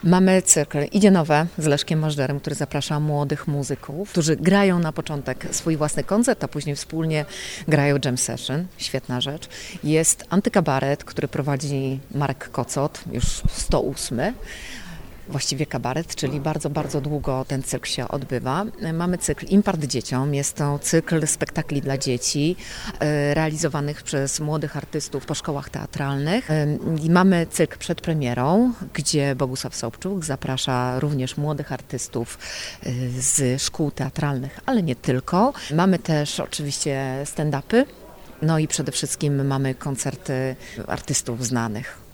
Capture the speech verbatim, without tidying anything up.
Mamy cykl Idzie Nowe z Leszkiem Możdżerem, który zaprasza młodych muzyków, którzy grają na początek swój własny koncert, a później wspólnie grają jam session. Świetna rzecz. Jest Antykabaret, który prowadzi Marek Kocot, już sto ósmy. Właściwie kabaret, czyli bardzo, bardzo długo ten cykl się odbywa. Mamy cykl Impart Dzieciom. Jest to cykl spektakli dla dzieci e, realizowanych przez młodych artystów po szkołach teatralnych. E, i mamy cykl Przed premierą, gdzie Bogusław Sobczuk zaprasza również młodych artystów e, z szkół teatralnych, ale nie tylko. Mamy też oczywiście stand-upy, no i przede wszystkim mamy koncerty artystów znanych.